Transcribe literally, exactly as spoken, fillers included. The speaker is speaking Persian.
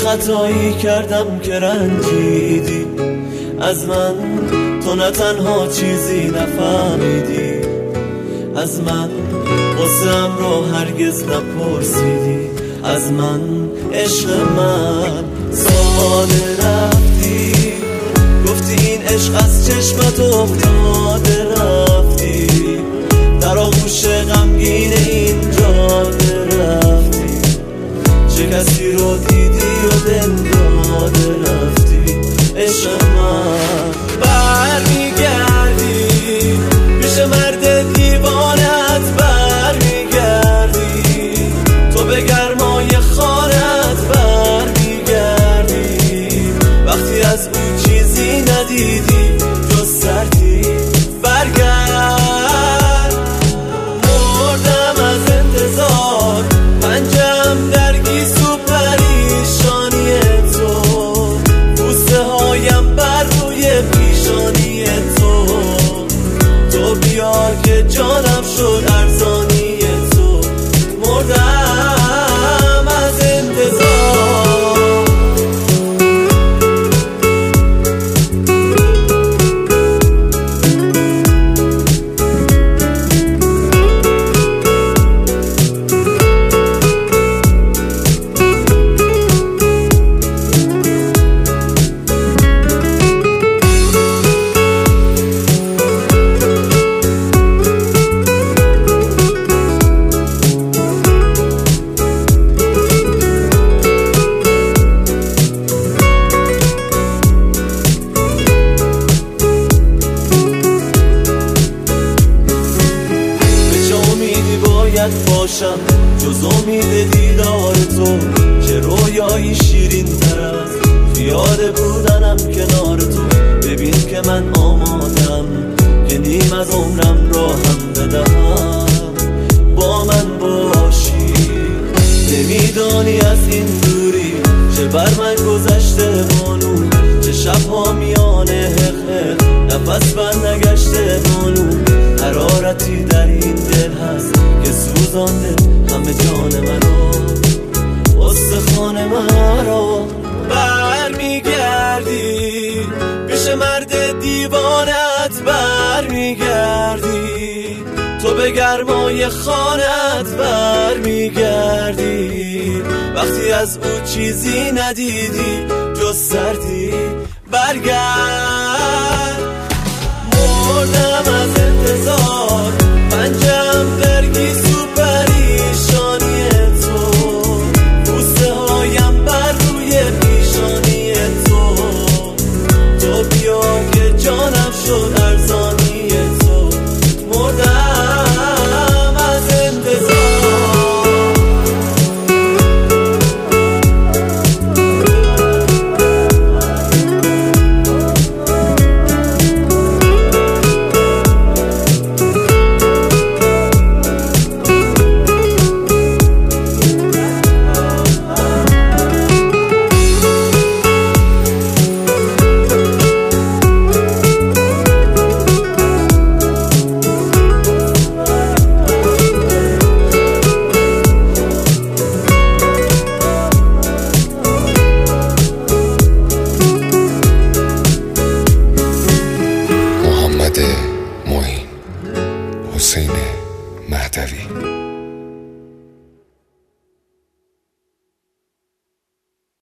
خطایی کردم که رنجیدی از من، تو نه تنها چیزی نفهمیدی از من، قصه‌ام رو هرگز نپرسیدی از من. عشق من ساده رفتی، گفتی این عشق از چشمت افتاده رفتی، در آغوش غمگین این جاده رفتی، چه کسی رو دیدی و دل داده رفتی. عشق من برمیگردی پیش مرد دیوانت، برمیگردی تو به گرمای خانت، برمیگردی وقتی از اون چیزی ندیدی جز سردی. برگرد مردم از انتظار، پنجم در گیسو پریشانی تو، بوسه هایم بر روی پیشانی تو، تو بیا که جانم شد ارزانی تو. مردم از انتظار. باشم جز امید دیدار تو، چه رویایی شیرین تر از خیال بودنم کنار تو. ببین که من آمادم که نیم از عمرم را هم بدهم، با من باشی. نمیدانی از این دوری چه بر من گذشته بانو، چه شبها میانه حق نفس بر نگشته بانو. حرارتی در این دل هست که سوزانده همه جان منو، استخوان مرا. برمیگردی پیش مرد دیوانت، برمیگردی تو به گرمای خانت، برمیگردی وقتی از او چیزی ندیدی جز سردی. برگرد مردم از انتظار، پنجم در گیسو پریشانی تو، بوسه هایم بر روی پیشانی تو، تو بیا که جانم شد ارزانی تو. مردم از انتظار. حسین مهدوی.